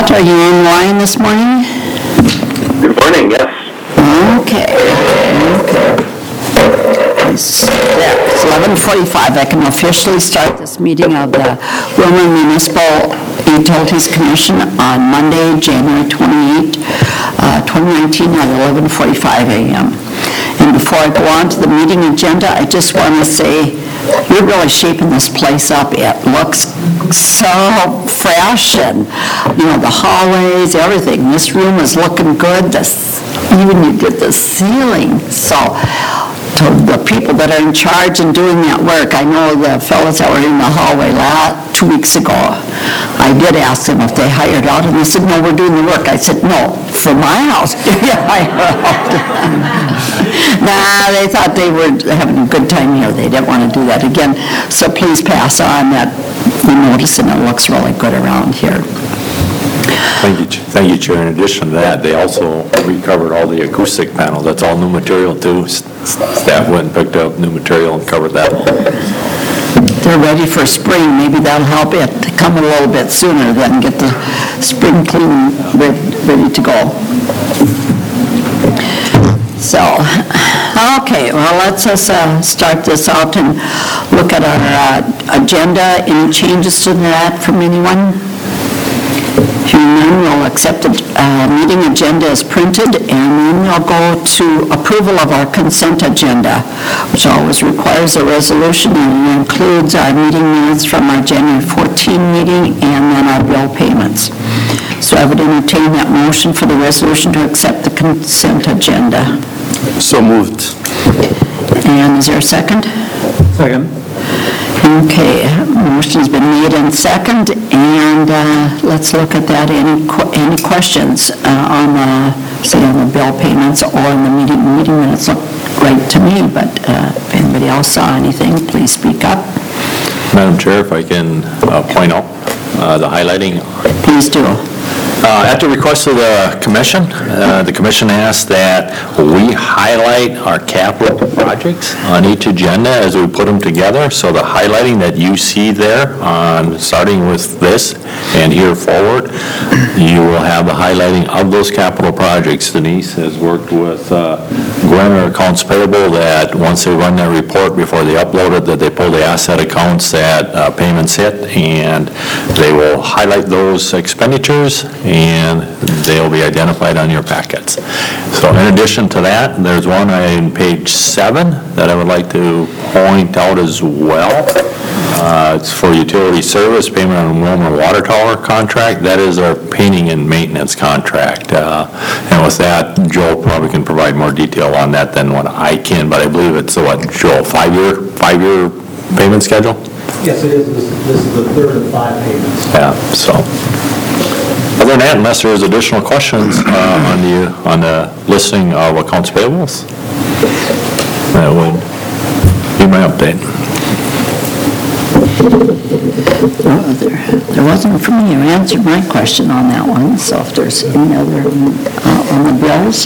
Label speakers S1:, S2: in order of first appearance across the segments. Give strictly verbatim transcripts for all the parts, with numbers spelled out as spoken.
S1: Pat, are you in line this morning?
S2: Good morning, yes.
S1: Okay. Okay. It's eleven forty-five. I can officially start this meeting of the Willmar Municipal Utilities Commission on Monday, January twenty-eighth, uh, twenty nineteen at eleven forty-five a m And before I go on to the meeting agenda, I just want to say you're really shaping this place up. It looks so fresh, and you know, the hallways, everything. This room is looking good. This, even you did the ceiling. So to the people that are in charge and doing that work, I know the fellows that were in the hallway last, two weeks ago, I did ask them if they hired out, and they said, no, we're doing the work. I said, no, for my house, do you hire out? Nah, they thought they were having a good time here. They didn't want to do that again. So please pass on that you notice, and it looks really good around here.
S3: Thank you, Thank you, Chair. In addition to that, they also recovered all the acoustic panels. That's all new material too. Staff went and picked up new material and covered that.
S1: They're ready for spring. Maybe that'll help it come a little bit sooner than get the spring clean ready to go. So, okay, well, let's just uh, start this out and look at our uh, agenda. Any changes to that from anyone? Hearing none, we'll accept the uh, meeting agenda as printed, and then we'll go to approval of our consent agenda, which always requires a resolution, and it includes our meeting minutes from our January fourteenth meeting and then our bill payments. So I would entertain that motion for the resolution to accept the consent agenda.
S3: So moved.
S1: And is there a second?
S4: Second.
S1: Okay, motion's been made and second, and uh, let's look at that. Any qu- any questions uh, on the, say, on the bill payments or in the meeting meeting minutes? Look great to me, but uh, if anybody else saw anything, please speak up.
S3: Madam Chair, if I can uh, point out uh, the highlighting.
S1: Please do.
S3: Uh, At the request of the commission, uh, the commission asked that we highlight our capital projects on each agenda as we put them together. So the highlighting that you see there, on starting with this and here forward, you will have the highlighting of those capital projects. Denise has worked with uh, Gwen, our accounts payable, that once they run their report before they upload it, that they pull the asset accounts that uh, payments hit, and they will highlight those expenditures, and they'll be identified on your packets. So in addition to that, there's one on page seven that I would like to point out as well. Uh, it's for utility service payment on Willmar Water Tower contract. That is our painting and maintenance contract. Uh, and with that, Joel probably can provide more detail on that than what I can, but I believe it's a, what, Joel, five-year, five-year payment schedule?
S4: Yes, it is. This this is the third of five payments.
S3: Yeah, so. Other than that, unless there's additional questions uh, on the on the listing of accounts payables, that would be my update.
S1: Well, there, there wasn't for me. You answered my question on that one. So if there's any other uh, on the bills,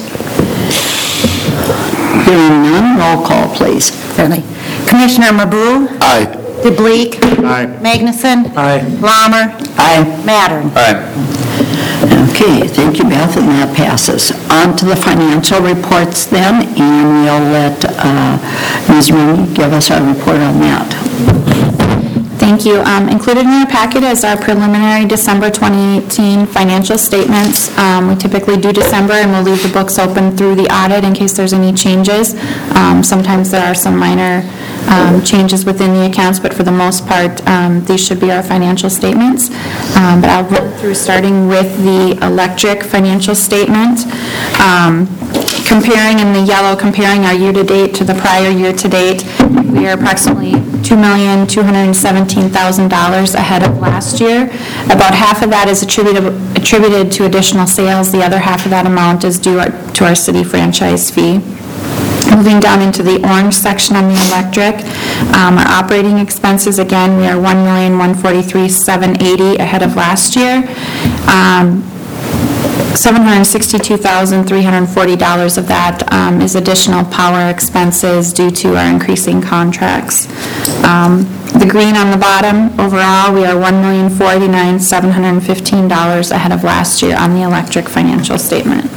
S1: hearing none, roll call, please.
S5: Certainly. Commissioner Mabou?
S3: Aye.
S5: DeBleek?
S4: Aye.
S5: Magnuson?
S4: Aye.
S5: Lammer?
S1: Aye.
S5: Mattern?
S3: Aye.
S1: Okay, thank you, Beth, and that passes. On to the financial reports then, and we'll let uh, Miz Rooney give us our report on that.
S6: Thank you. Um, Included in your packet is our preliminary December twenty eighteen financial statements. Um, We typically do December, and we'll leave the books open through the audit in case there's any changes. Um, Sometimes there are some minor um, changes within the accounts, but for the most part, um, these should be our financial statements. Um, But I'll run through starting with the electric financial statement. Um, Comparing in the yellow, comparing our year-to-date to the prior year-to-date, we are approximately two million two hundred seventeen thousand dollars ahead of last year. About half of that is attributed attributed to additional sales. The other half of that amount is due our, to our city franchise fee. Moving down into the orange section on the electric, um, our operating expenses, again, we are one million one hundred forty-three thousand seven hundred eighty dollars ahead of last year. Um, seven hundred sixty-two thousand three hundred forty dollars of that um, is additional power expenses due to our increasing contracts. Um, The green on the bottom, overall, we are one million four hundred eighty-nine thousand seven hundred fifteen dollars ahead of last year on the electric financial statement.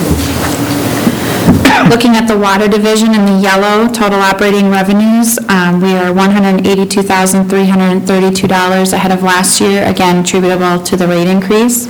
S6: Looking at the water division in the yellow, total operating revenues, um, we are one hundred eighty-two thousand three hundred thirty-two dollars ahead of last year, again attributable to the rate increase.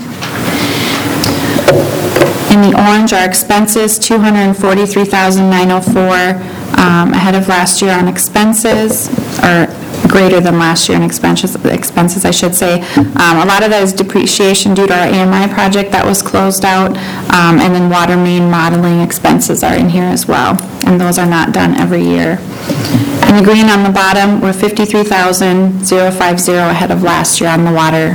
S6: In the orange, our expenses, two hundred forty-three thousand nine hundred four dollars um, ahead of last year on expenses, or greater than last year in expenses, expenses I should say. Um, a lot of that is depreciation due to our A M I project that was closed out, um, and then water main modeling expenses are in here as well, and those are not done every year. In the green on the bottom, we're fifty-three thousand fifty ahead of last year on the water.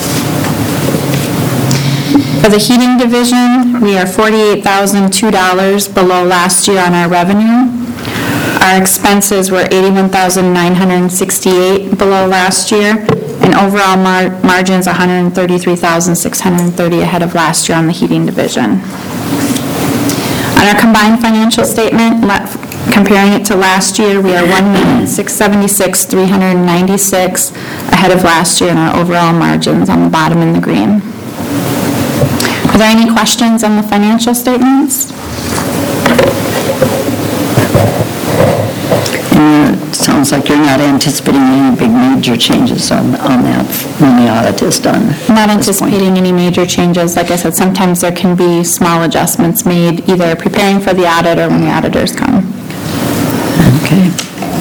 S6: For the heating division, we are forty-eight thousand two dollars below last year on our revenue. Our expenses were eighty-one thousand nine hundred sixty-eight below last year, and overall mar margins one hundred thirty-three thousand six hundred thirty ahead of last year on the heating division. On our combined financial statement, comparing it to last year, we are one million six hundred seventy-six thousand three hundred ninety-six ahead of last year in our overall margins on the bottom in the green. Are there any questions on the financial statements?
S1: And it sounds like you're not anticipating any big major changes on, on that when the audit is done.
S6: Not anticipating any major changes. Like I said, sometimes there can be small adjustments made, either preparing for the audit or when the auditors come.
S1: Okay.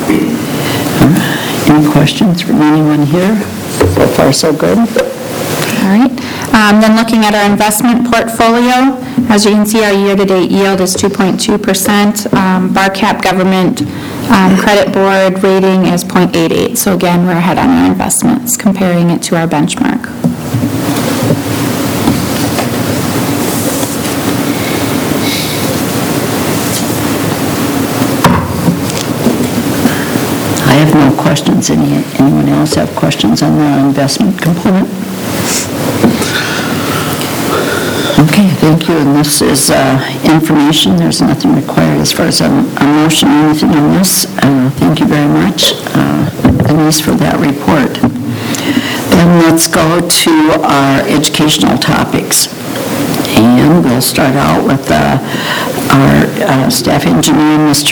S1: Any questions from anyone here? So far, so good.
S6: All right. Um, Then looking at our investment portfolio, as you can see, our year-to-date yield is two point two percent. Um, BarCap Government um, Credit Board rating is zero point eight eight. So again, we're ahead on our investments, comparing it to our benchmark.
S1: I have no questions. Any, anyone else have questions on the investment component? Okay, thank you. And this is uh, information. There's nothing required as far as a, a motion or anything on this. Uh, thank you very much, uh, Denise, for that report. Then let's go to our educational topics. And we'll start out with uh, our uh, staff engineer, Mister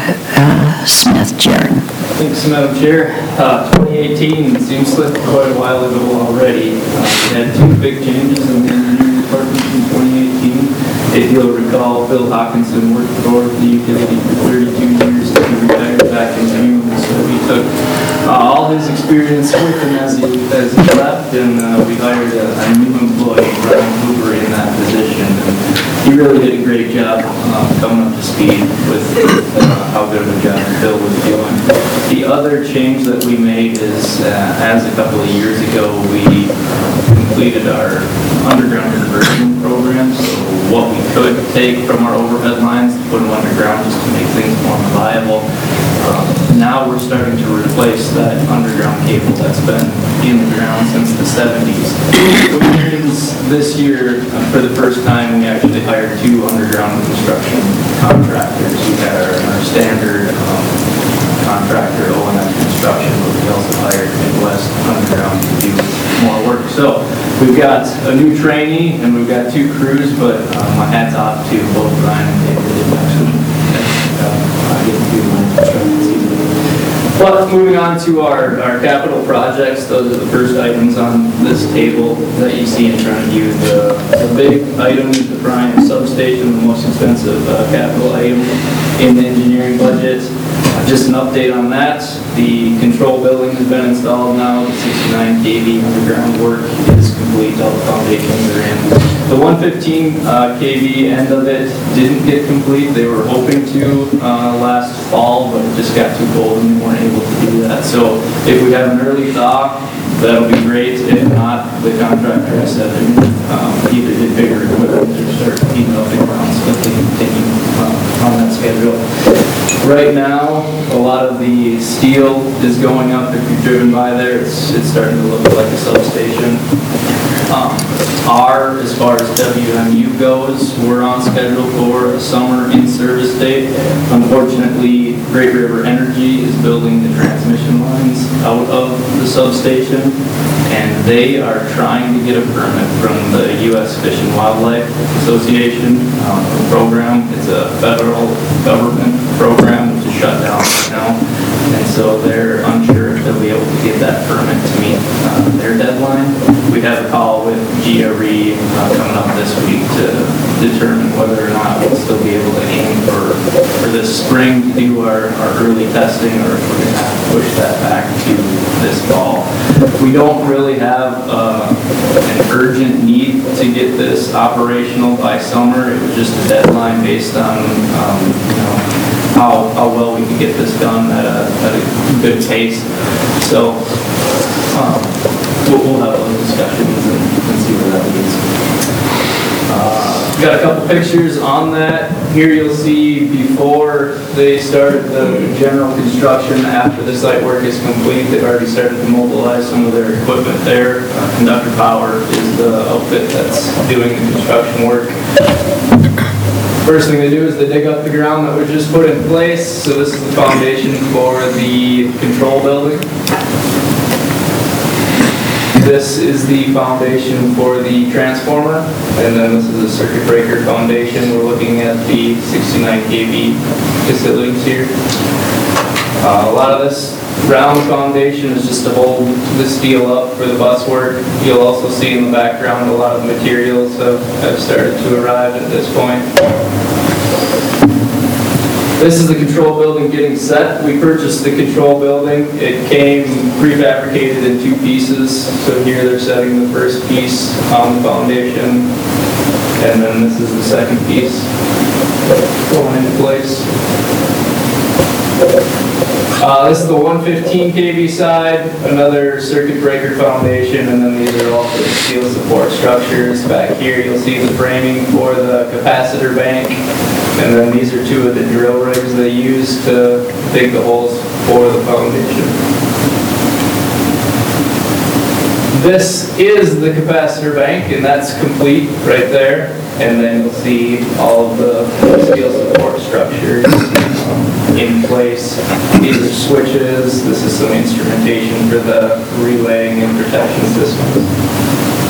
S1: Uh, Smith, Jaron.
S7: Thanks, Madam Chair. Uh, twenty eighteen seems like quite a while ago already. Uh, we had two big changes in the engineering department in twenty eighteen. If you'll recall, Bill Hawkinson worked for the utility for thirty-two years. He retired back in June, so we took uh, all his experience with him as he, as he left, and uh, we hired a, a new employee, Brian Hoover, in that position. And he really did a great job uh, coming up to speed with uh, how good of a job Bill was doing. The other change that we made is, uh, as a couple of years ago, we completed our underground conversion program. So what we could take from our overhead lines to put them underground just to make things more reliable. Uh, now we're starting to replace that underground cable that's been in the ground since the seventies. Which means this year, uh, for the first time, we actually hired two underground construction contractors. We had our, our standard um, contractor, O and M Construction, but we also hired Midwest Underground to do more work. So we've got a new trainee and we've got two crews, but uh, my hat's off to both Brian and David. They did an excellent job. I get to do my construction season. But moving on to our, our capital projects, those are the first items on this table that you see in front of you. The, the big item is the Bryant substation, the most expensive uh, capital item in the engineering budget. Just an update on that. The control building has been installed now. The sixty-nine K V underground work is complete. All the foundations are in. The one fifteen uh, K V end of it didn't get complete. They were hoping to uh, last fall, but it just got too cold and they weren't able to do that. So if we have an early thaw, that'll be great. If not, the contractor has said um, either get bigger equipment or start heating up the ground so that they can continue uh, on that schedule. Right now, a lot of the steel is going up. If you've driven by there, it's, it's starting to look like a substation. Um, are, as far as W M U goes, we're on schedule for a summer in-service date. Unfortunately, Great River Energy is building the transmission lines out of the substation, and they are trying to get a permit from the U S Fish and Wildlife Association um, program. It's a federal government program which is shut down right now, and so they're unsure if they'll be able to get that permit to meet uh, their deadline. We have a call with G R E uh, coming up this week to determine whether or not we'll still be able to aim for, for this spring to do our, our early testing, or if we're going to have to push that back to this fall. We don't really have uh, an urgent need to get this operational by summer. It was just a deadline based on um, you know, how, how well we could get this done at a, at a good pace. So um, we'll, we'll have those discussions and, and see where that leads. Uh, got a couple pictures on that. Here you'll see before they start the general construction, after the site work is complete, they've already started to mobilize some of their equipment there. Uh, Conductor Power is the outfit that's doing the construction work. First thing they do is they dig up the ground that was just put in place. So this is the foundation for the control building. This is the foundation for the transformer, and then this is a circuit breaker foundation. We're looking at the sixty-nine K V facilities here. Uh, a lot of this round foundation is just to hold the steel up for the bus work. You'll also see in the background a lot of the materials have, have started to arrive at this point. This is the control building getting set. We purchased the control building. It came prefabricated in two pieces. So here they're setting the first piece on the foundation, and then this is the second piece going into place. Uh, this is the one fifteen K V side, another circuit breaker foundation, and then these are all for the steel support structures. Back here you'll see the framing for the capacitor bank, and then these are two of the drill rigs they use to dig the holes for the foundation. This is the capacitor bank, and that's complete right there. And then you'll see all of the steel support structures um, in place. These are switches. This is some instrumentation for the relaying and protection systems.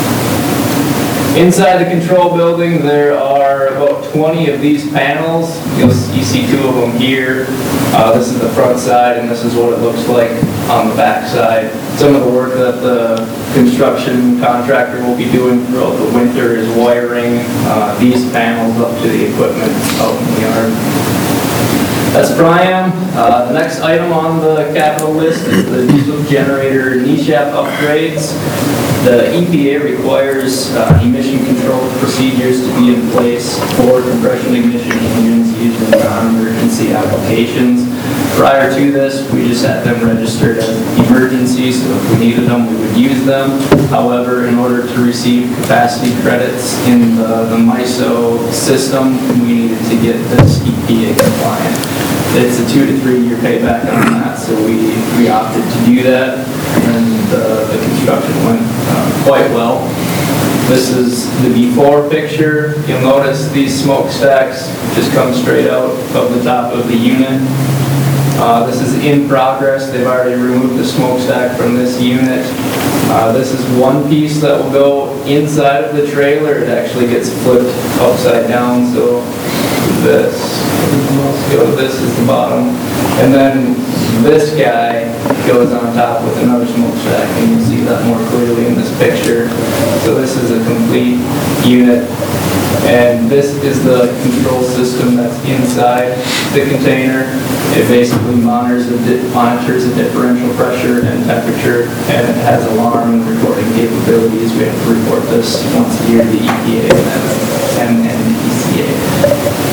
S7: Inside the control building, there are about twenty of these panels. You'll, you see two of them here. Uh, this is the front side, and this is what it looks like on the back side. Some of the work that the construction contractor will be doing throughout the winter is wiring uh, these panels up to the equipment out in the yard. That's Priam. Uh, the next item on the capital list is the diesel generator N E S H A P upgrades. The E P A requires uh, emission control procedures to be in place for compression ignition engines used in non-emergency applications. Prior to this, we just had them registered as emergencies, so if we needed them, we would use them. However, in order to receive capacity credits in the, the MISO system, we needed to get this E P A compliant. It's a two to three year payback on that, so we, we opted to do that, and uh, the construction went uh, quite well. This is the before picture. You'll notice these smokestacks just come straight out of the top of the unit. Uh, this is in progress. They've already removed the smokestack from this unit. Uh, this is one piece that will go inside of the trailer. It actually gets flipped upside down, so this, this is the bottom. And then this guy goes on top with another smokestack, and you'll see that more clearly in this picture. So this is a complete unit. And this is the control system that's inside the container. It basically monitors the, di monitors the differential pressure and temperature, and it has alarm and recording capabilities. We have to report this once a year to the E P A and N P C A.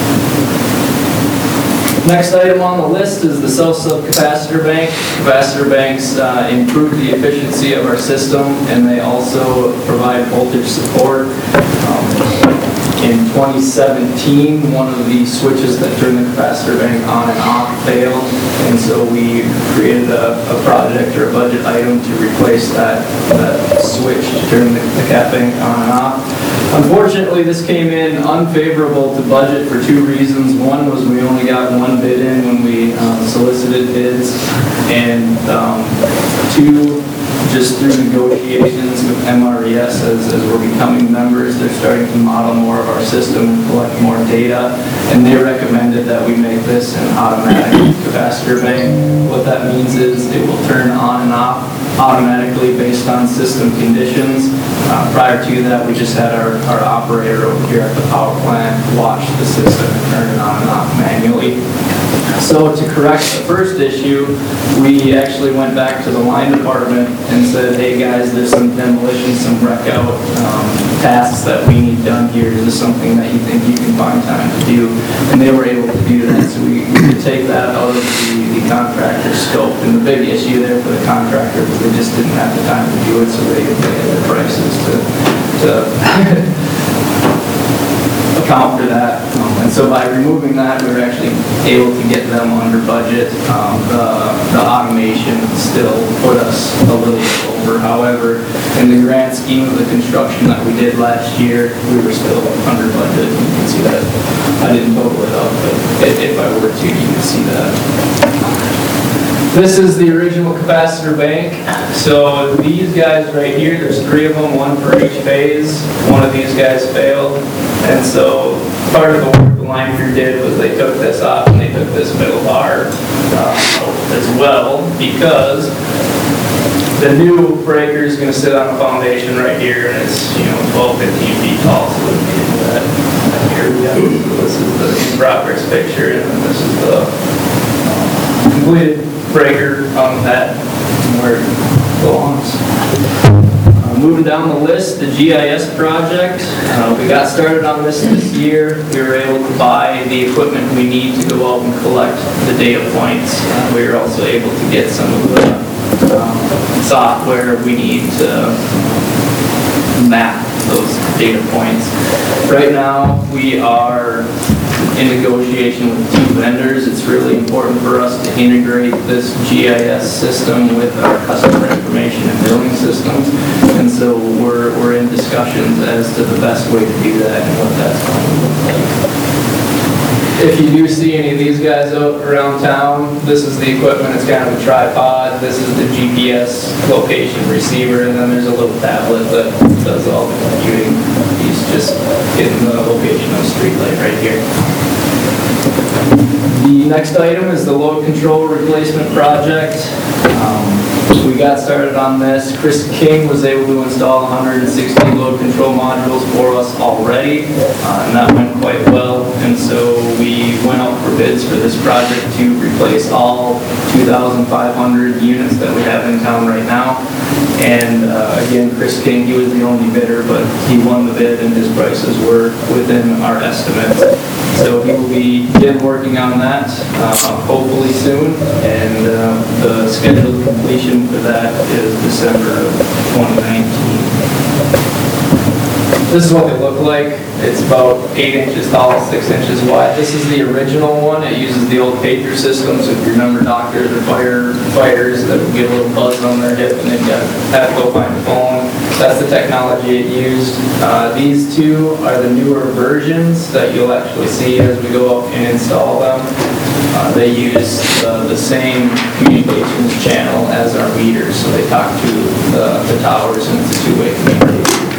S7: Next item on the list is the South Sub capacitor bank. Capacitor banks uh, improve the efficiency of our system, and they also provide voltage support. Um, In twenty seventeen, one of the switches that turn the capacitor bank on and off failed, and so we created a, a project or a budget item to replace that, that switch to turn the the cap bank on and off. Unfortunately, this came in unfavorable to budget for two reasons. One was we only got one bid in when we um, solicited bids, and um, two, just through negotiations with M R E S as, as we're becoming members, they're starting to model more of our system and collect more data, and they recommended that we make this an automatic capacitor bank. What that means is it will turn on and off automatically based on system conditions. Uh, prior to that, we just had our, our operator over here at the power plant watch the system and turn it on and off manually. So to correct the first issue, we actually went back to the line department and said, hey guys, there's some demolition, some wreck out um, tasks that we need done here. Is this something that you think you can find time to do? And they were able to do that, so we, we could take that out of the, the contractor scope. And the big issue there for the contractor was they just didn't have the time to do it, so they could pay the prices to, to account for that. Um, and so by removing that, we were actually able to get them under budget. Um, the, the automation still put us a little bit over. However, in the grand scheme of the construction that we did last year, we were still under budget. You can see that. I didn't total it up, but if, if I were to, you can see that. This is the original capacitor bank. So these guys right here, there's three of them, one for each phase. One of these guys failed. And so part of the work the line crew did was they took this off and they took this middle bar uh, as well, because the new breaker is going to sit on a foundation right here, and it's, you know, twelve, fifteen feet tall, so we can do that. Here we go. This is the progress picture, and then this is the uh, completed breaker on that where it belongs. Uh, moving down the list, the G I S project. Uh, we got started on this this year. We were able to buy the equipment we need to go out and collect the data points. Uh, we were also able to get some of the um, software we need to map those data points. Right now, we are in negotiation with two vendors. It's really important for us to integrate this G I S system with our customer information and billing systems. And so we're, we're in discussions as to the best way to do that and what that's going to look like. If you do see any of these guys out around town, this is the equipment. It's kind of a tripod. This is the G P S location receiver, and then there's a little tablet that does all the computing. He's just getting the location of the street light right here. The next item is the load control replacement project. Um, we got started on this. Chris King was able to install one hundred sixty load control modules for us already, uh, and that went quite well. And so we went out for bids for this project to replace all two thousand five hundred units that we have in town right now. And uh, again, Chris King, he was the only bidder, but he won the bid and his prices were within our estimates. So he will be again working on that uh, hopefully soon, and uh, the scheduled completion for that is December of twenty nineteen. This is what they look like. It's about eight inches tall, six inches wide. This is the original one. It uses the old pager system, so if you remember doctors or fire, fighters that would get a little buzz on their hip and they'd have to go find a phone. That's the technology it used. Uh, these two are the newer versions that you'll actually see as we go up and install them. Uh, they use uh, the same communications channel as our meters, so they talk to the, the towers, and it's a two-way communication.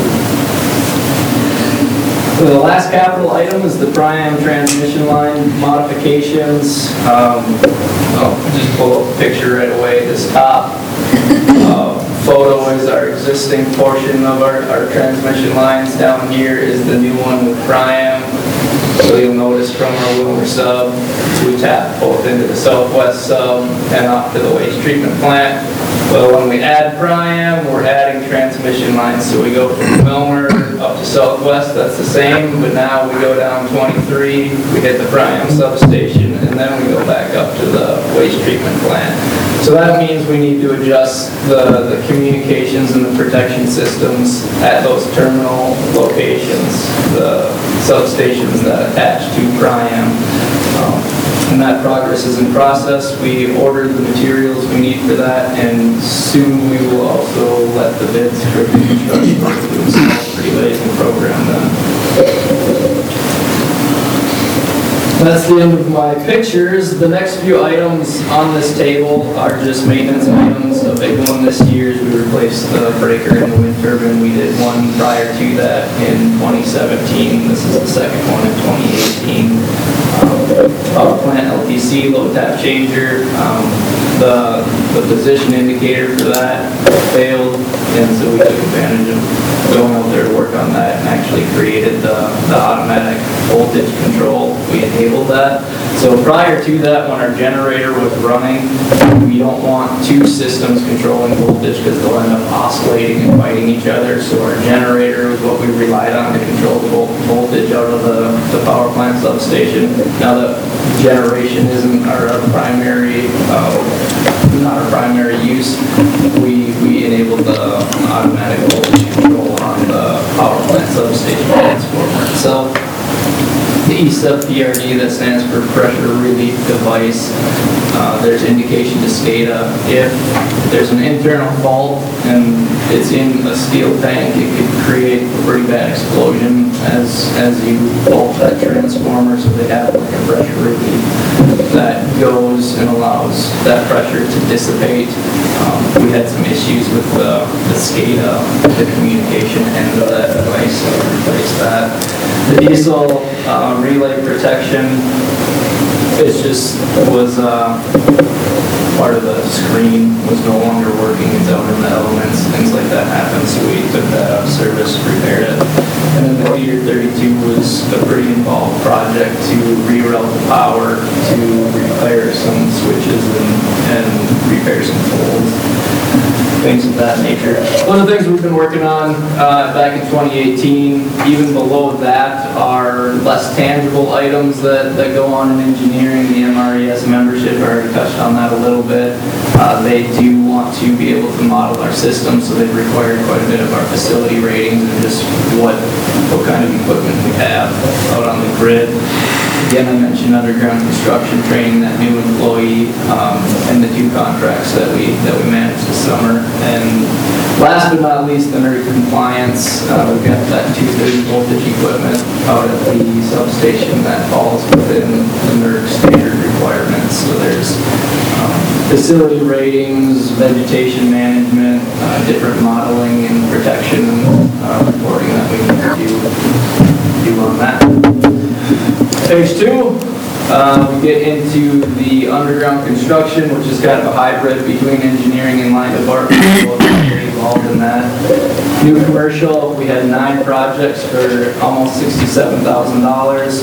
S7: So the last capital item is the Priam transmission line modifications. Um, I'll just pull up a picture right away. This top uh, photo is our existing portion of our, our transmission lines. Down here is the new one with Priam. So you'll notice from our Wilmer sub, we tap both into the Southwest sub and off to the waste treatment plant. Well, when we add Priam, we're adding transmission lines. So we go from Wilmer up to Southwest, that's the same, but now we go down twenty-three, we hit the Priam substation, and then we go back up to the waste treatment plant. So that means we need to adjust the, the communications and the protection systems at those terminal locations, the substations that attach to Priam. Um, and that progress is in process. We ordered the materials we need for that, and soon we will also let the bids for the construction of the small pre-lathe program then. That's the end of my pictures. The next few items on this table are just maintenance items. A big one this year is we replaced the breaker in the wind turbine. We did one prior to that in twenty seventeen. This is the second one in twenty eighteen. Um, Power plant L T C, low tap changer. Um, the, the position indicator for that failed, and so we took advantage of going out there to work on that and actually created the, the automatic voltage control. We enabled that. So prior to that, when our generator was running, we don't want two systems controlling voltage because they'll end up oscillating and fighting each other. So our generator was what we relied on to control the vol- voltage out of the, the power plant substation. Now that generation isn't our, our primary, uh, not our primary use, we, we enabled the automatic voltage control on the power plant substation transformer itself. The E S U P P R D, that stands for Pressure Relief Device. Uh, there's indication to SCADA. If there's an internal fault and it's in a steel tank, it could create a pretty bad explosion as as you fault that transformer. So they have like a pressure relief that goes and allows that pressure to dissipate. Um, we had some issues with the, the SCADA, the communication end of that device, so we replaced that. The diesel uh, relay protection, it just was uh, part of the screen was no longer working. It's out in the elements, things like that happen. So we took that out of service, repaired it. And then the feeder thirty-two was a pretty involved project to reroute the power, to repair some switches and, and repair some poles, things of that nature. One of the things we've been working on uh, back in twenty eighteen, even below that, are less tangible items that, that go on in engineering. The M R E S membership, I already touched on that a little bit. Uh, they do want to be able to model our system, so they've required quite a bit of our facility ratings and just what, what kind of equipment we have out on the grid. Again, I mentioned underground construction training, that new employee, um, and the two contracts that we that we managed this summer. And last but not least, the N E R C compliance. Uh, we've got that two thirty voltage equipment out at the substation that falls within the N E R C standard requirements. So there's um, facility ratings, vegetation management, uh, different modeling and protection uh, reporting that we need to do, do on that. Page two, uh, we get into the underground construction, which is kind of a hybrid between engineering and line department. We're very involved in that. New commercial, we had nine projects for almost sixty-seven thousand dollars.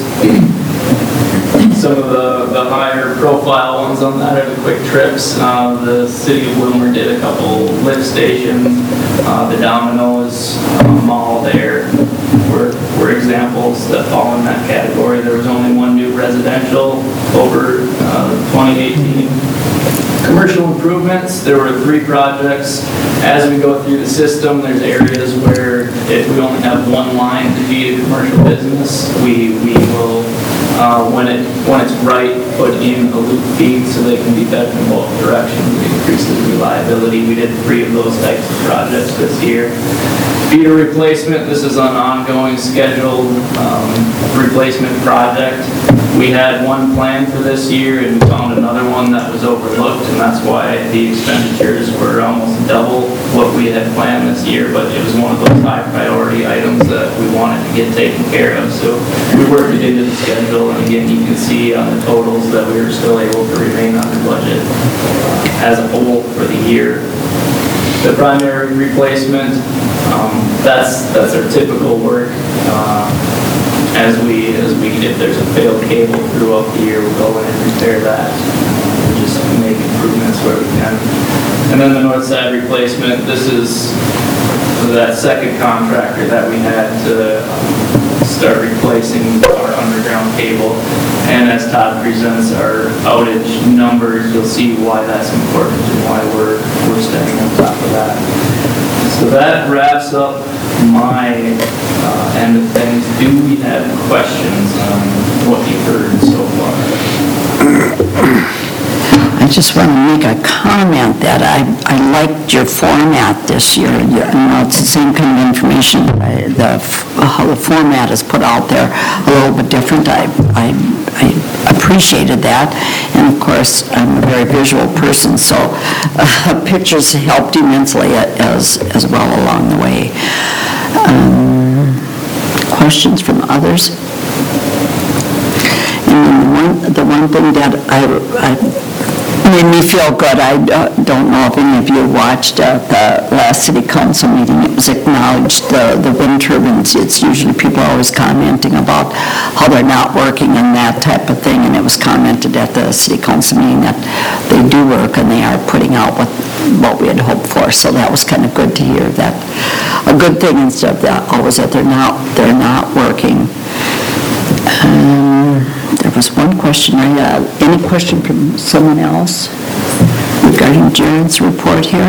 S7: Some of the, the higher profile ones on that are the quick trips. Uh, the city of Wilmer did a couple lift stations. Uh, the Domino's uh, Mall there were, were examples that fall in that category. There was only one new residential over uh, twenty eighteen. Commercial improvements, there were three projects. As we go through the system, there's areas where if we only have one line to feed a commercial business, we, we will, uh, when it when it's right, put in a loop feed so they can be fed from both directions. It increases reliability. We did three of those types of projects this year. Feeder replacement, this is an ongoing scheduled um, replacement project. We had one planned for this year and we found another one that was overlooked, and that's why the expenditures were almost double what we had planned this year, but it was one of those high priority items that we wanted to get taken care of. So we worked it into the schedule, and again, you can see on the totals that we were still able to remain under budget uh, as a whole for the year. The primary replacement, um, that's that's our typical work. Uh, As we, as we, if there's a failed cable throughout the year, we'll go in and repair that, and just make improvements where we can. And then the north side replacement, this is that second contractor that we had to start replacing our underground cable. And as Todd presents our outage numbers, you'll see why that's important and why we're, we're staying on top of that. So that wraps up my uh, end of things. Do we have questions on what you've heard so far?
S1: I just want to make a comment that I, I liked your format this year. You know, it's the same kind of information, I- the, f- how the format is put out there, a little bit different. I, I, I appreciated that. And of course, I'm a very visual person, so uh, pictures helped immensely as, as well along the way. Um, Questions from others? And then the one, the one thing that I, I made me feel good, I uh, don't know if any of you watched uh, the last city council meeting, it was acknowledged, the, the wind turbines, it's usually people are always commenting about how they're not working and that type of thing, and it was commented at the city council meeting that they do work and they are putting out what, what we had hoped for, so that was kind of good to hear that, a good thing instead of that, always that they're not, they're not working. Um, There was one question, I, uh, any question from someone else regarding Jared's report here?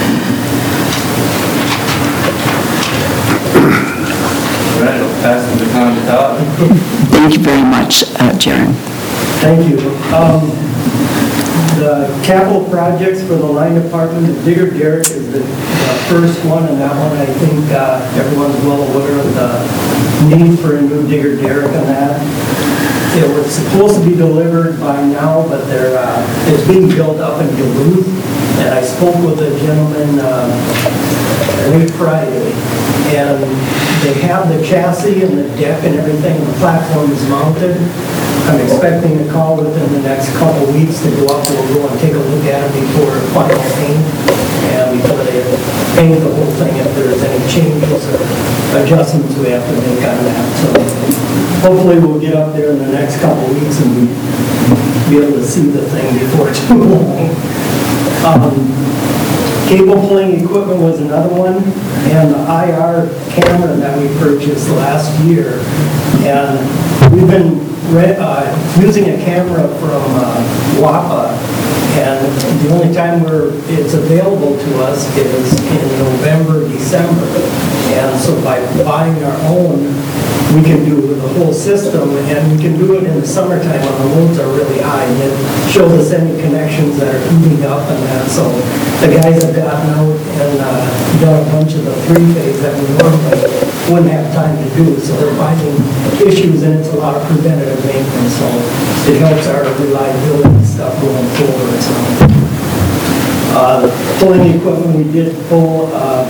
S7: All right, I'll pass the baton to Todd.
S1: Thank you very much, uh, Jared.
S4: Thank you. Um, The capital projects for the line department, the digger derrick is the the first one, and that one, I think uh, everyone's well aware of the need for a new digger derrick on that. It was supposed to be delivered by now, but they're, uh, it's being built up in Duluth, and I spoke with a gentleman uh, late Friday, and they have the chassis and the deck and everything, the platform is mounted. I'm expecting a call within the next couple of weeks to go up, we'll go and take a look at it before final paint, and before they paint the whole thing, if there's any changes or adjustments we have to make on that. So hopefully we'll get up there in the next couple of weeks and be able to see the thing before too long. Um, Cable pulling equipment was another one, and the I R camera that we purchased last year. And we've been re- uh, using a camera from uh, W A P A, and the only time where it's available to us is in November, December. And so by buying our own, we can do the whole system, and we can do it in the summertime when the loads are really high, and it shows us any connections that are heating up and that. So the guys have gotten out and uh, done a bunch of the three-phase that we normally wouldn't have time to do. So they're finding issues, and it's a lot of preventative maintenance, so it helps our reliability stuff going forward. So, uh, pulling equipment, we did pull uh,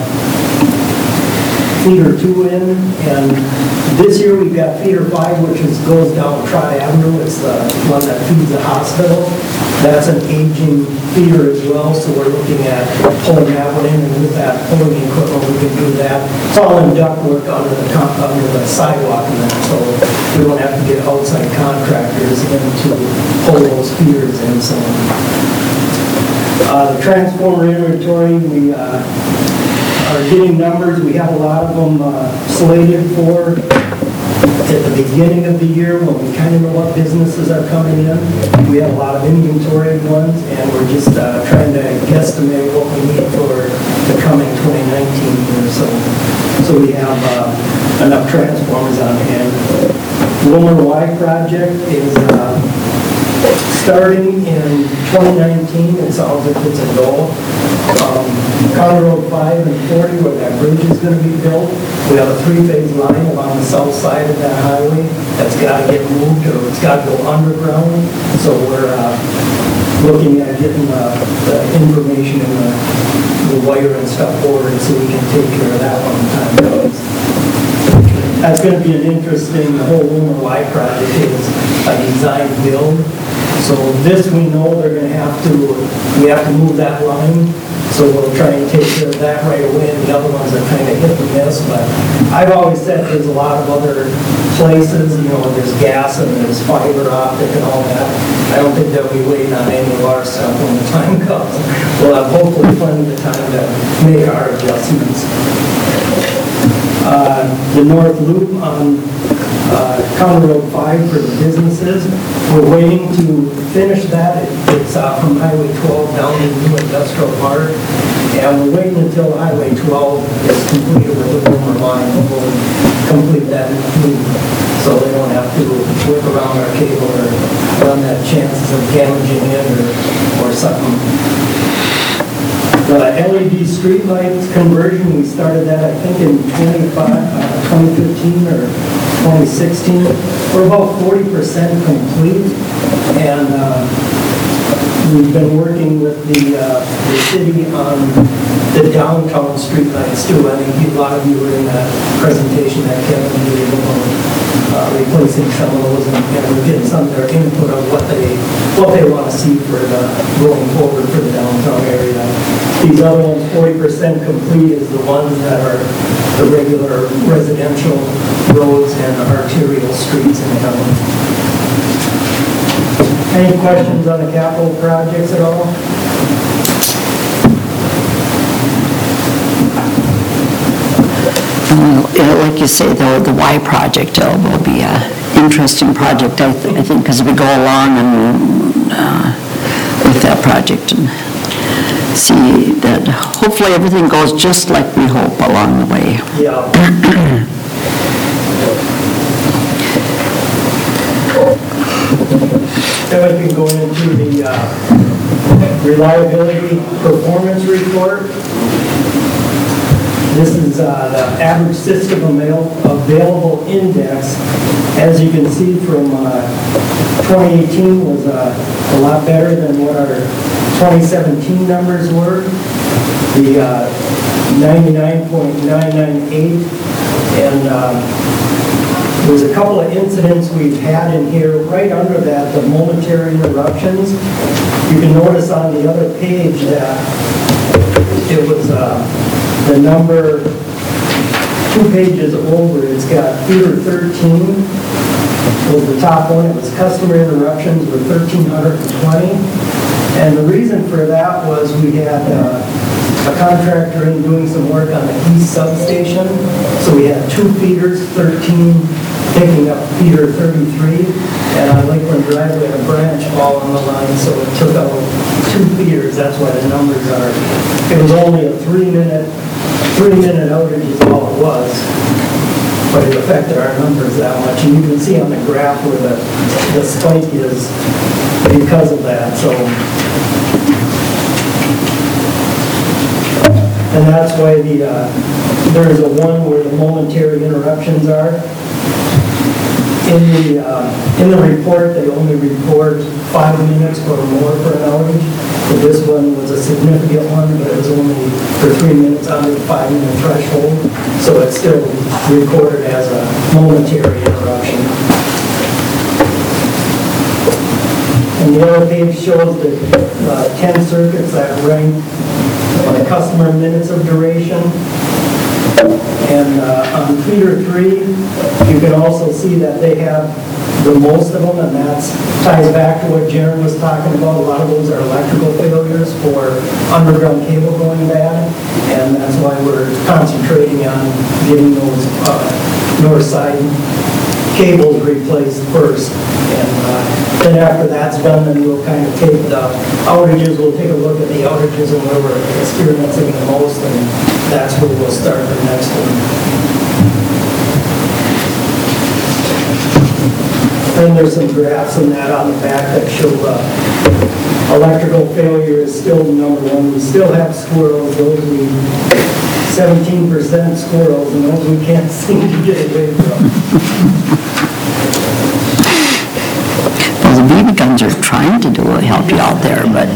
S4: feeder two in, and this year we've got feeder five, which is, goes down Tri Avenue. It's the one that feeds the hospital. That's an aging feeder as well, so we're looking at pulling that one in, and with that pulling equipment, we can do that. It's all in ductwork under the, con- under the sidewalk and that, so we don't have to get outside contractors in to pull those feeders in, so. Uh, the transformer inventory, we, uh, are getting numbers. We have a lot of them uh, slated for at the beginning of the year when we kind of know what businesses are coming in. We have a lot of inventory ones, and we're just uh, trying to guesstimate what we need for the coming twenty nineteen year. So, so we have uh, enough transformers on hand. Wilmer Y project is uh, starting in twenty nineteen. It sounds like it's a goal. Um, County Road five and forty, where that bridge is going to be built, we have a three-phase line along the south side of that highway that's got to get moved, or it's got to go underground. So we're uh, looking at getting uh, the information and the, the wire and stuff ordered so we can take care of that when the time comes. That's going to be an interesting, the whole Wilmer Y project is a design build. So this, we know they're going to have to, we have to move that line, so we'll try and take care of that right away, and the other ones are kind of hit and miss, but I've always said there's a lot of other places, you know, there's gas and there's fiber optic and all that. I don't think that we wait on any of our stuff when the time comes. We'll have hopefully plenty of time to make our adjustments. Uh, the North Loop on uh, County Road five for the businesses. We're waiting to finish that. It- It's uh, from Highway twelve down to New Industrial Park. And we're waiting until Highway twelve is completed with the Wilmer line, and we'll complete that loop, so they don't have to whip around our cable or run that chances of damaging it or, or something. The L E D streetlights conversion, we started that, I think, in twenty-five, uh, twenty fifteen or twenty sixteen. We're about forty percent complete, and uh, we've been working with the, uh, the city on the downtown streetlights too. I think a lot of you were in that presentation that Kevin gave about uh, replacing some of those, and, and we're getting some of their input on what they what they want to see for the going forward for the downtown area. These other ones, forty percent complete, is the ones that are the regular residential roads and arterial streets in town. Any questions on the capital projects at all?
S1: Uh, yeah, like you say, though, the Y project uh, will be an interesting project, I th- I think, because we go along and uh, with that project and see that hopefully everything goes just like we hope along the way.
S4: Yeah. Then we can go into the uh, reliability performance report. This is uh, the average system avail- available index. As you can see from uh, twenty eighteen was uh, a lot better than what our twenty seventeen numbers were. The uh, ninety-nine point nine nine eight, and uh, there's a couple of incidents we've had in here right under that, the momentary interruptions. You can notice on the other page that it was uh, the number two pages over. It's got feeder thirteen was the top one. It was customer interruptions were thirteen twenty. And the reason for that was we had uh, a contractor in doing some work on the east substation. So we had two feeders, thirteen picking up feeder thirty-three. And on Lakeland Drive, we had a branch all on the line, so it took out two feeders. That's why the numbers are, it was only a three-minute, three-minute outage is all it was. But it affected our numbers that much. And you can see on the graph where the, the spike is because of that. So, and that's why the uh, there's a one where the momentary interruptions are. In the uh, in the report, they only report five minutes or more for an outage. But this one was a significant one, but it was only for three minutes under the five-minute threshold. So it's still recorded as a momentary interruption. And the other page shows the uh, ten circuits that rank by customer minutes of duration. And uh, on feeder three, you can also see that they have the most of them, and that ties back to what Jaron was talking about. A lot of those are electrical failures for underground cable going bad, and that's why we're concentrating on getting those uh, north side cables replaced first. And uh, then after that's done, then we'll kind of take the outages, we'll take a look at the outages and where we're experiencing the most, and that's where we'll start the next one. Then there's some graphs in that on the back that show uh, electrical failure is still the number one. We still have squirrels, those we, seventeen percent squirrels, and those we can't seem to get away from.
S1: Well, the B B guns are trying to do help you out there, but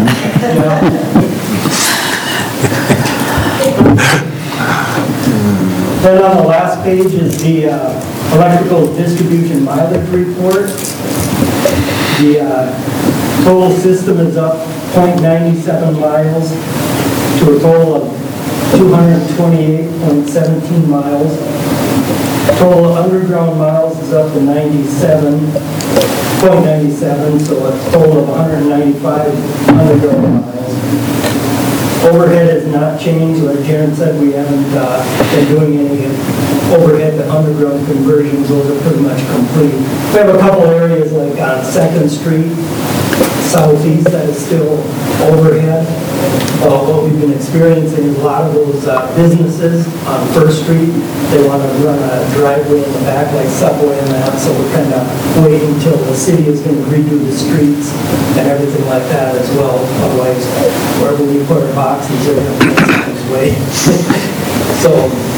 S4: Then on the last page is the uh, electrical distribution mileage report. The uh, total system is up zero point nine seven miles to a total of two hundred twenty-eight point one seven miles. Total underground miles is up to ninety-seven point nine seven, so a total of one hundred ninety-five underground miles. Overhead has not changed. Like Jaron said, we haven't uh, been doing any overhead to underground conversions. Those are pretty much complete. We have a couple areas like on Second Street southeast that is still overhead. Uh, What we've been experiencing is a lot of those uh, businesses on First Street, they want to run a driveway in the back like Subway and that, so we're kind of waiting until the city is going to redo the streets and everything like that as well. Otherwise, wherever we put our boxes, they're going to put things away. So,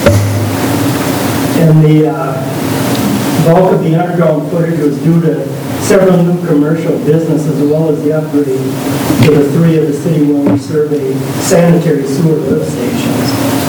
S4: and the uh, bulk of the underground footage was due to several new commercial businesses as well as the upgrade to the three of the city-owned survey sanitary sewer lift stations.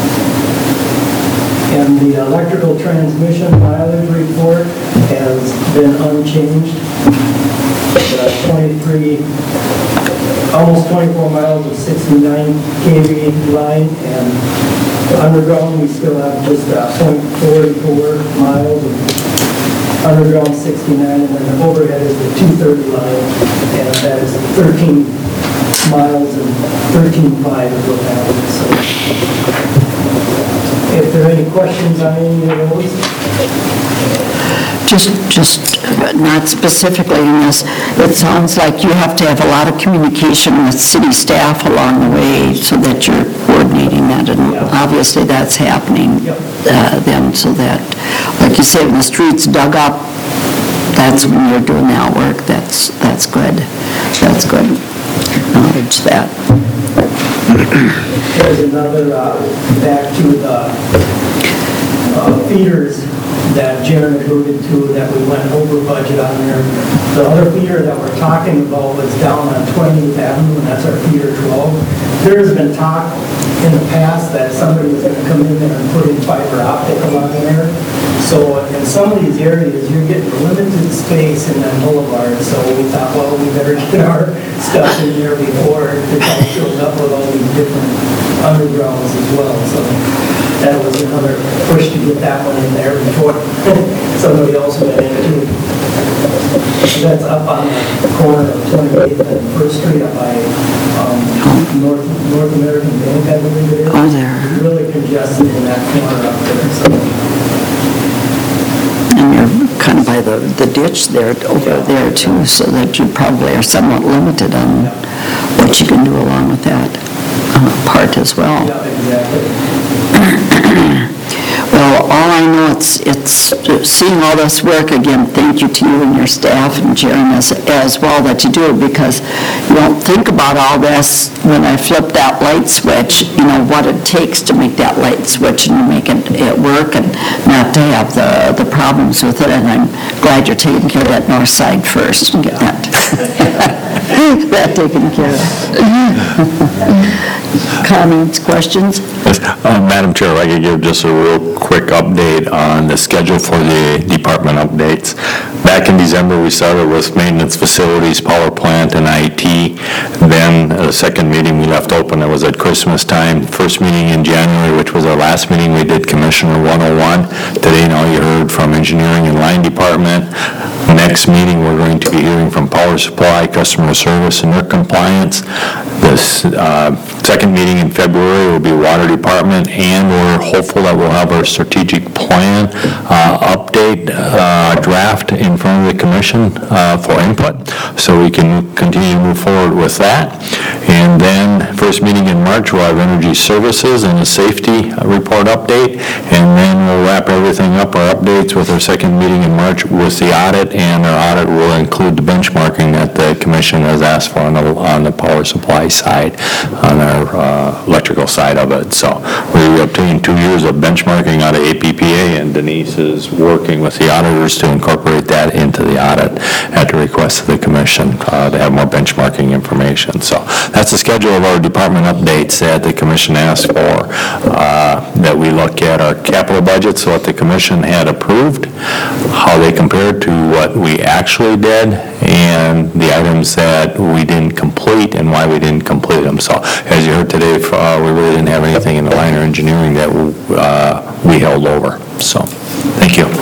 S4: And the electrical transmission mileage report has been unchanged. The twenty-three, almost twenty-four miles of sixty-nine K V line, and the underground, we still have just uh, point four four miles of underground sixty-nine, and then the overhead is the two thirty line, and that is thirteen miles and thirteen five is what that is. So, if there are any questions on any of those?
S1: Just, just not specifically in this, it sounds like you have to have a lot of communication with city staff along the way so that you're coordinating that, and
S4: Yeah.
S1: obviously that's happening
S4: Yep.
S1: uh, then, so that, like you say, when the street's dug up, that's when you're doing that work. That's, that's good. That's good. Acknowledge that.
S4: There's another, uh, back to the uh, feeders that Jared alluded to, that we went over budget on there. The other feeder that we're talking about was down on twentieth Avenue, and that's our feeder twelve. There has been talk in the past that somebody was gonna come in there and put in fiber optic along there. So in some of these areas, you're getting limited space in that boulevard, so we thought, well, we better get our stuff in there before it all fills up with all these different undergrounds as well. So that was another push to get that one in there before somebody else went in too. That's up on the corner of twenty-eighth and First Street up by um, North North American Bank, I believe it is.
S1: Oh, there.
S4: It's really congested in that corner up there, so.
S1: And you're kind of by the, the ditch there, over there too, so that you probably are somewhat limited on what you can do along with that uh, part as well.
S4: Yeah, exactly.
S1: Well, all I know, it's, it's seeing all this work again, thank you to you and your staff and Jaren as, as well that you do it, because you don't think about all this when I flip that light switch, you know, what it takes to make that light switch and to make it, it work and not to have the, the problems with it. And I'm glad you're taking care of that north side first and get that, that taken care of. Comments, questions?
S3: Uh, Madam Chair, if I could give just a real quick update on the schedule for the department updates. Back in December, we started with maintenance facilities, power plant, and I T. Then the second meeting we left open, it was at Christmas time. First meeting in January, which was our last meeting, we did Commissioner one oh one. Today, now you heard from engineering and line department. Next meeting, we're going to be hearing from power supply, customer service, and their compliance. This uh, second meeting in February will be water department, and we're hopeful that we'll have our strategic plan uh, update uh, draft in front of the commission uh, for input, so we can continue to move forward with that. And then first meeting in March, we'll have energy services and a safety report update, and then we'll wrap everything up, our updates, with our second meeting in March with the audit, and our audit will include the benchmarking that the commission has asked for on the, on the power supply side, on our uh, electrical side of it. So we obtained two years of benchmarking out of A P P A, and Denise is working with the auditors to incorporate that into the audit at the request of the commission uh, to have more benchmarking information. So that's the schedule of our department updates that the commission asked for, uh, that we look at our capital budgets, what the commission had approved, how they compared to what we actually did, and the items that we didn't complete and why we didn't complete them. So as you heard today, uh, we really didn't have anything in the line of engineering that uh, we held over. So, thank you.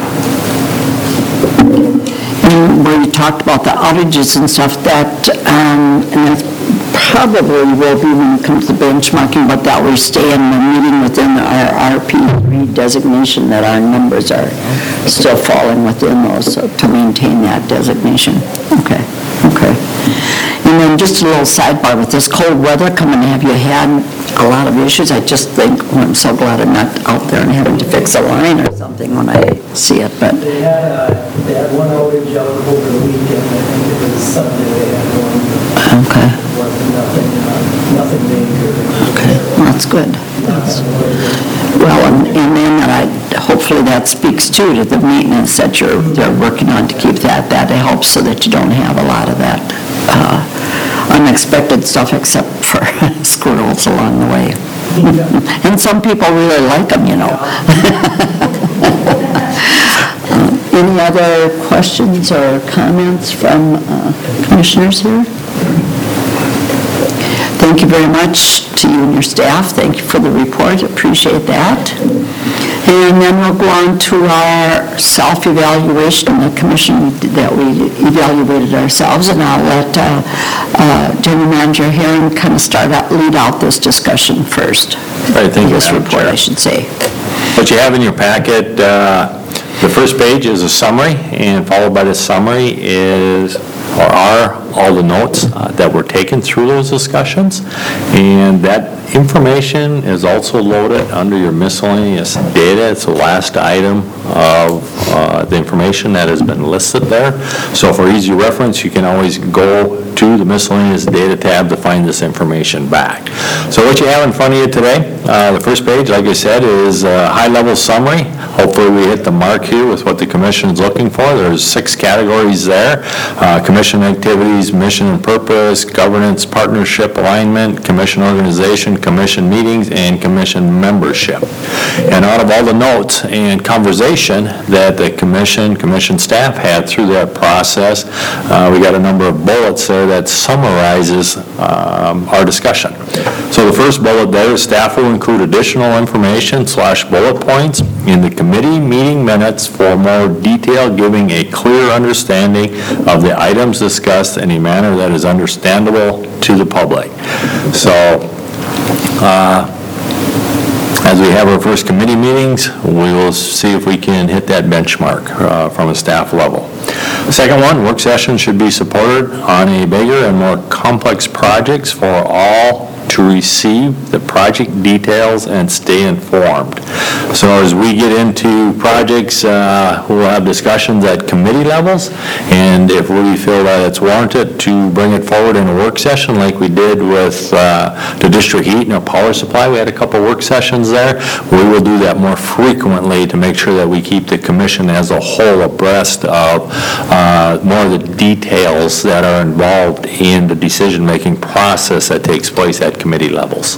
S1: And where you talked about the outages and stuff, that, um, and that's probably will be when it comes to benchmarking, but that we stay in the meeting within our R P three designation, that our numbers are still falling within those, so to maintain that designation. Okay, okay. And then just a little sidebar, with this cold weather coming, have you had a lot of issues? I just think, oh, I'm so glad I'm not out there and having to fix a line or something when I see it, but,
S4: They had, uh, they had one outage out over the weekend, I think it was Sunday, they had one.
S1: okay,
S4: It wasn't nothing, uh, nothing major.
S1: okay, well, that's good. That's- Well, and and then I, hopefully that speaks too to the maintenance that you're, they're working on to keep that, that helps so that you don't have a lot of that uh, unexpected stuff except for squirrels along the way. And some people really like them, you know. Uh, Any other questions or comments from uh, commissioners here? Thank you very much to you and your staff. Thank you for the report. Appreciate that. And then we'll go on to our self-evaluation, the commission that we evaluated ourselves, and I'll let uh, uh, General Manager Herring kind of start out, lead out this discussion first.
S3: Right, thank you,
S1: This
S3: Madam
S1: report,
S3: Chair.
S1: I should say.
S3: What you have in your packet, uh, the first page is a summary, and followed by the summary is, or are, all the notes uh, that were taken through those discussions. And that information is also loaded under your miscellaneous data. It's the last item of uh, the information that has been listed there. So for easy reference, you can always go to the miscellaneous data tab to find this information back. So what you have in front of you today, uh, the first page, like I said, is a high-level summary. Hopefully we hit the mark here with what the commission is looking for. There's six categories there. Uh, Commission activities, mission and purpose, governance, partnership, alignment, commission organization, commission meetings, and commission membership. And out of all the notes and conversation that the commission, commission staff had through that process, uh, we got a number of bullets there that summarizes um, our discussion. So the first bullet there is staff will include additional information slash bullet points in the committee meeting minutes for more detail, giving a clear understanding of the items discussed in a manner that is understandable to the public. So, uh, as we have our first committee meetings, we will see if we can hit that benchmark uh, from a staff level. Second one, work sessions should be supported on a bigger and more complex projects for all to receive the project details and stay informed. So as we get into projects, uh, we'll have discussions at committee levels, and if we feel that it's warranted to bring it forward in a work session like we did with uh, the district heat and our power supply, we had a couple work sessions there, we will do that more frequently to make sure that we keep the commission as a whole abreast of uh, more of the details that are involved in the decision-making process that takes place at committee levels.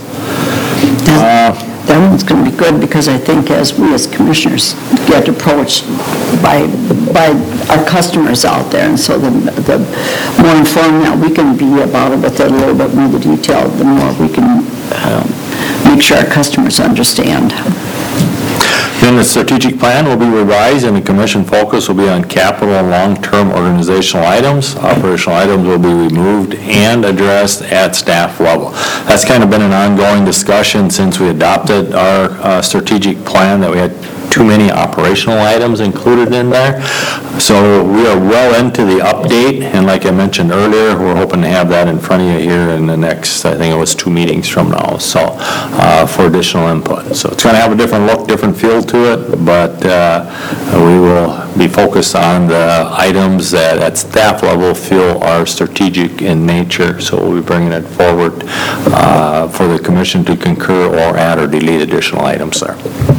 S1: That one's going to be good, because I think as we as commissioners get approached by, by our customers out there, and so the, the more informed that we can be about it with a little bit more of the detail, the more we can um, make sure our customers understand.
S3: Then the strategic plan will be revised, and the commission focus will be on capital and long-term organizational items. Operational items will be removed and addressed at staff level. That's kind of been an ongoing discussion since we adopted our uh, strategic plan, that we had too many operational items included in there. So we are well into the update, and like I mentioned earlier, we're hoping to have that in front of you here in the next, I think it was two meetings from now, so uh, for additional input. So it's going to have a different look, different feel to it, but uh, we will be focused on the items that at staff level feel are strategic in nature, so we'll be bringing it forward uh, for the commission to concur or add or delete additional items there.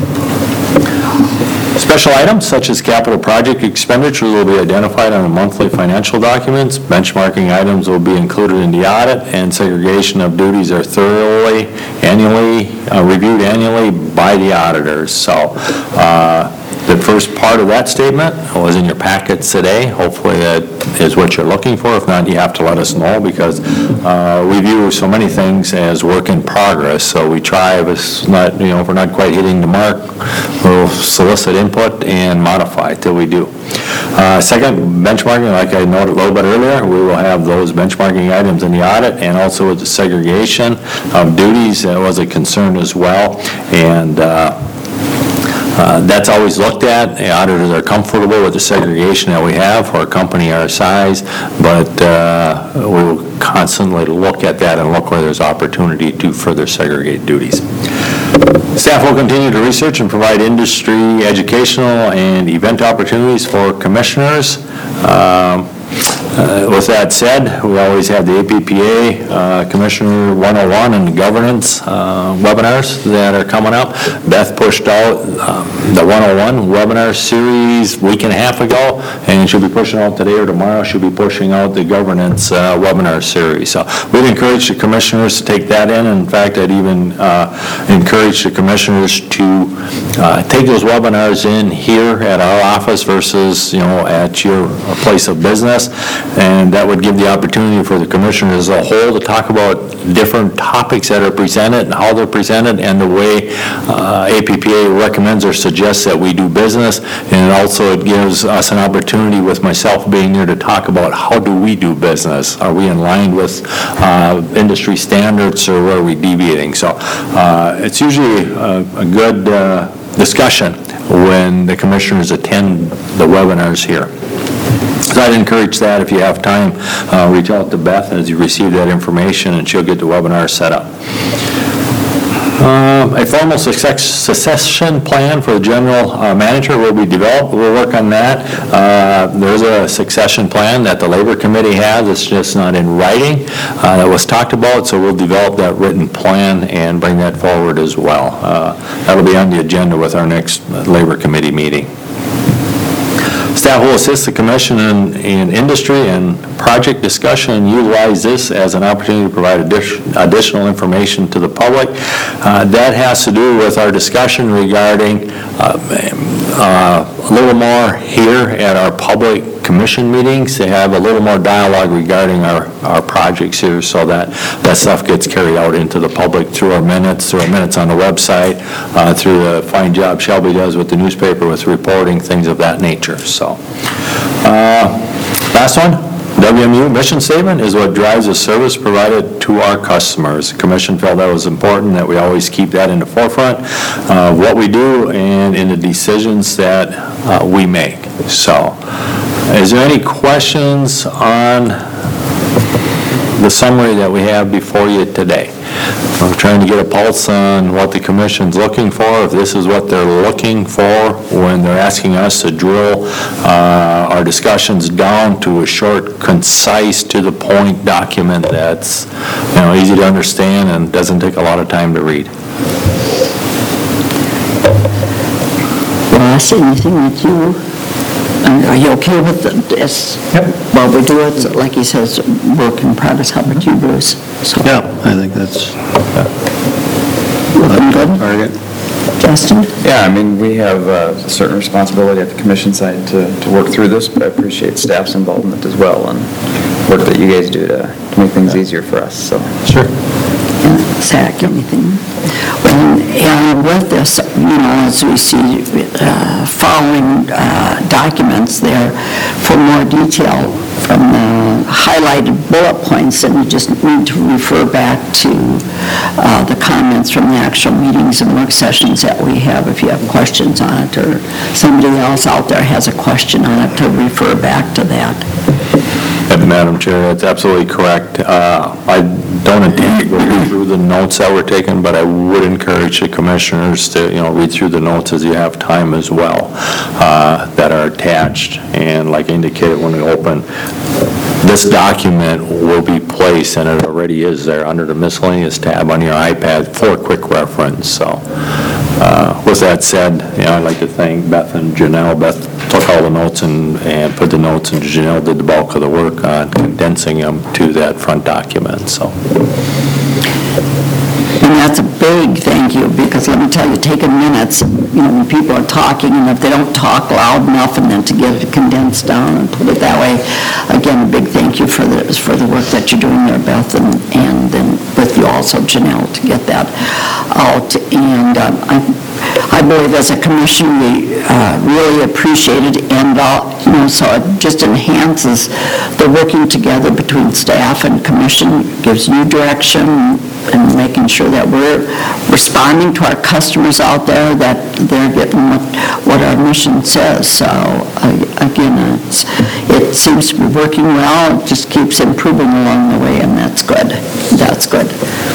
S3: Special items such as capital project expenditures will be identified on the monthly financial documents. Benchmarking items will be included in the audit, and segregation of duties are thoroughly annually uh, reviewed annually by the auditors. So uh, the first part of that statement was in your packets today. Hopefully that is what you're looking for. If not, you have to let us know, because uh, we view so many things as work in progress. So we try, if it's not, you know, if we're not quite hitting the mark, we'll solicit input and modify till we do. Uh, second, benchmarking, like I noted a little bit earlier, we will have those benchmarking items in the audit, and also with the segregation of duties, that was a concern as well. And uh, Uh, that's always looked at. The auditors are comfortable with the segregation that we have for a company our size, but uh, we will constantly look at that and look where there's opportunity to further segregate duties. Staff will continue to research and provide industry, educational, and event opportunities for commissioners. Um, Uh, With that said, we always have the A P P A uh, Commissioner one oh one and governance uh, webinars that are coming up. Beth pushed out um, the one oh one webinar series a week and a half ago, and she'll be pushing out today or tomorrow. She'll be pushing out the governance uh, webinar series. So we'd encourage the commissioners to take that in. In fact, I'd even uh, encourage the commissioners to uh, take those webinars in here at our office versus, you know, at your place of business. And that would give the opportunity for the commissioners as a whole to talk about different topics that are presented and how they're presented and the way uh, A P P A recommends or suggests that we do business. And also it gives us an opportunity with myself being there to talk about how do we do business? Are we in line with uh, industry standards or are we deviating? So uh, it's usually a, a good uh, discussion when the commissioners attend the webinars here. So I'd encourage that if you have time, uh, reach out to Beth as you receive that information and she'll get the webinar set up. Um, A formal success- succession plan for the general uh, manager will be developed. We'll work on that. Uh, There's a succession plan that the Labor Committee has. It's just not in writing. Uh, That was talked about, so we'll develop that written plan and bring that forward as well. Uh, That'll be on the agenda with our next Labor Committee meeting. Staff will assist the commission in, in industry and project discussion and utilize this as an opportunity to provide addition, additional information to the public. Uh, that has to do with our discussion regarding uh, uh, a little more here at our public commission meetings. They have a little more dialogue regarding our, our projects here so that that stuff gets carried out into the public through our minutes, through our minutes on the website, uh, through the fine job Shelby does with the newspaper with reporting, things of that nature. So, uh, last one. W M U mission statement is what drives the service provided to our customers. The commission felt that was important, that we always keep that in the forefront of what we do and in the decisions that uh, we make. So, is there any questions on the summary that we have before you today? I'm trying to get a pulse on what the commission's looking for, if this is what they're looking for when they're asking us to drill uh, our discussions down to a short, concise, to-the-point document that's, you know, easy to understand and doesn't take a lot of time to read.
S1: Ross, anything that you, are you okay with this?
S8: Yep.
S1: While we do it, like he says, work in progress. How about you, Bruce? So,
S8: Yeah, I think that's
S1: looking good?
S8: very good.
S1: Justin?
S9: Yeah, I mean, we have uh, a certain responsibility at the commission side to, to work through this, but I appreciate staff's involvement as well and work that you guys do to, to make things easier for us, so.
S3: Sure.
S1: Yeah, Zach, anything? Well, and with this, you know, as we see uh, following uh, documents there for more detail from the highlighted bullet points, then we just need to refer back to uh, the comments from the actual meetings and work sessions that we have. If you have questions on it or somebody else out there has a question on it, to refer back to that.
S3: Madam Chair, that's absolutely correct. Uh, I don't intend to go through the notes that were taken, but I would encourage the commissioners to, you know, read through the notes as you have time as well, uh, that are attached. And like I indicated when we open, this document will be placed, and it already is there, under the miscellaneous tab on your iPad for a quick reference. So uh, with that said, you know, I'd like to thank Beth and Janelle. Beth took all the notes and, and put the notes, and Janelle did the bulk of the work on condensing them to that front document. So.
S1: And that's a big thank you, because let me tell you, taking minutes, you know, when people are talking, and if they don't talk loud enough, and then to get it condensed down and put it that way, again, a big thank you for the, for the work that you're doing there, Beth, and, and then with you also, Janelle, to get that out. And um, I I believe as a commission, we uh, really appreciate it, and, all- you know, so it just enhances the working together between staff and commission, gives you direction, and making sure that we're responding to our customers out there, that they're getting what, what our mission says. So, uh, again, it's, it seems to be working well, it just keeps improving along the way, and that's good. That's good.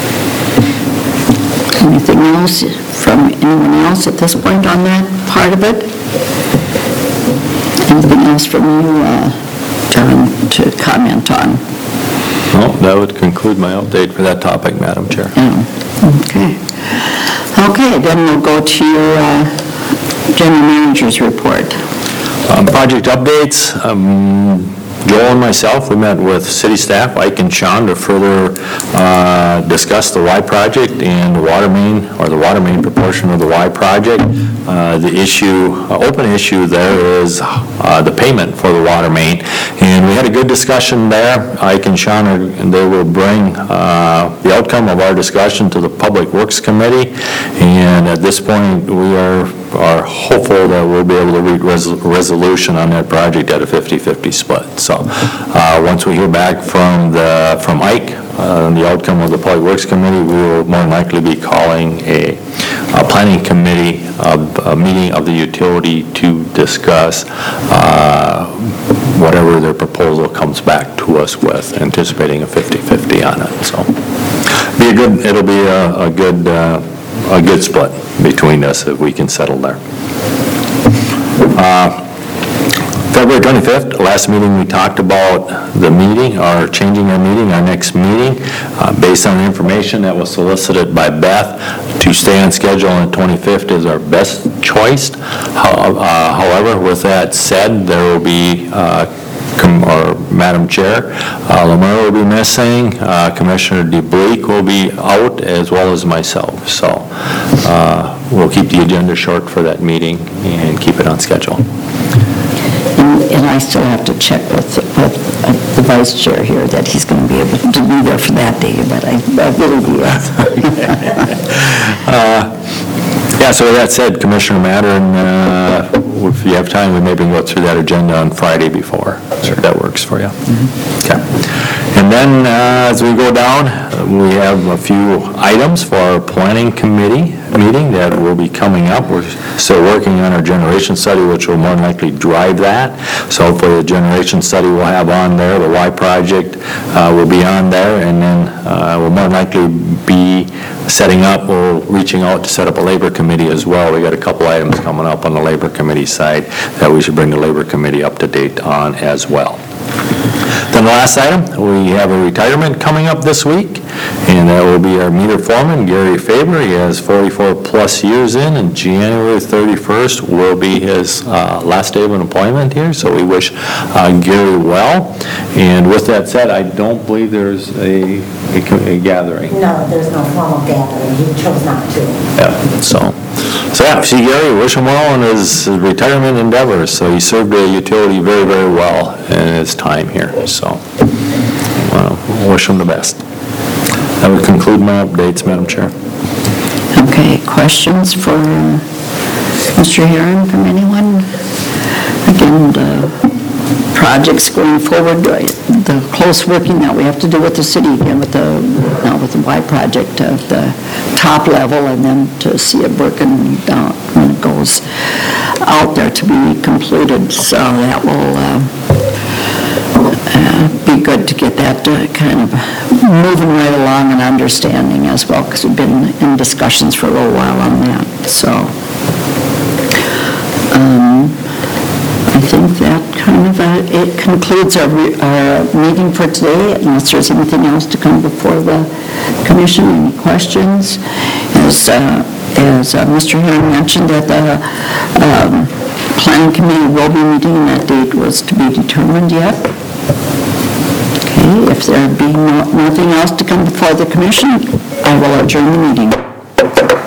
S1: Anything else from anyone else at this point on that part of it? Anything else from you, uh, John, to comment on?
S3: Well, that would conclude my update for that topic, Madam Chair.
S1: Yeah, okay. Okay, then we'll go to your uh, general manager's report.
S3: Um, Project updates, um, Joel and myself, we met with city staff, Ike and Sean, to further uh, discuss the Y project and the water main, or the water main proportion of the Y project. Uh, The issue, uh, open issue there is uh, the payment for the water main. And we had a good discussion there. Ike and Sean, are- and they will bring uh, the outcome of our discussion to the Public Works Committee. And at this point, we are are hopeful that we'll be able to reach res- resolution on that project at a fifty-fifty split. So, uh, once we hear back from the, from Ike, uh, on the outcome of the Public Works Committee, we will more than likely be calling a, a planning committee, of a meeting of the utility to discuss, uh, whatever their proposal comes back to us with, anticipating a fifty-fifty on it, so. Be a good, it'll be a, a good, uh, a good split between us if we can settle there. Uh, February twenty-fifth, last meeting, we talked about the meeting, or changing our meeting, our next meeting, uh, based on the information that was solicited by Beth, to stay on schedule on the twenty-fifth is our best choice. How- uh, However, with that said, there will be uh, Com- or Madam Chair, uh, Lamar will be missing, uh, Commissioner DeBleek will be out, as well as myself. So uh, we'll keep the agenda short for that meeting and keep it on schedule.
S1: And and I still have to check with, with uh, the vice chair here that he's going to be able to be there for that day, but I, I really do.
S3: Uh, Yeah, so with that said, Commissioner Mattern, uh, if you have time, we maybe can go through that agenda on Friday before, if that works for you. Okay. And then, uh, as we go down, uh, we have a few items for our planning committee meeting that will be coming up. We're still working on our generation study, which will more than likely drive that. So for the generation study, we'll have on there, the Y project uh, will be on there, and then uh, we'll more than likely be setting up, or reaching out to set up a labor committee as well. We got a couple items coming up on the labor committee side that we should bring the labor committee up to date on as well. Then the last item, we have a retirement coming up this week, and that will be our meter foreman, Gary Faber. He has forty-four plus years in, and January thirty-first will be his uh, last day of employment here, so we wish uh, Gary well. And with that said, I don't believe there's a, a co- a gathering.
S8: No, there's no formal gathering. He chose not to.
S3: Yeah, so, so yeah, see Gary, wish him well in his retirement endeavors. So he served the utility very, very well in his time here, so well, wish him the best. That would conclude my updates, Madam Chair.
S1: Okay, questions for uh, Mister Herron from anyone? Again, the projects going forward, uh, the close working that we have to do with the city, again, with the, now with the Y project at the top level, and then to see it working down when it goes out there to be completed. So that will uh, uh, be good to get that uh, kind of moving right along and understanding as well, because we've been in discussions for a little while on that. So um, I think that kind of, uh, it concludes our, re- our meeting for today, unless there's anything else to come before the commission. Any questions? As, uh, as uh, Mister Herron mentioned, that the um, planning committee will be meeting, and that date was to be determined yet. Okay, if there be no- nothing else to come before the commission, I will adjourn the meeting.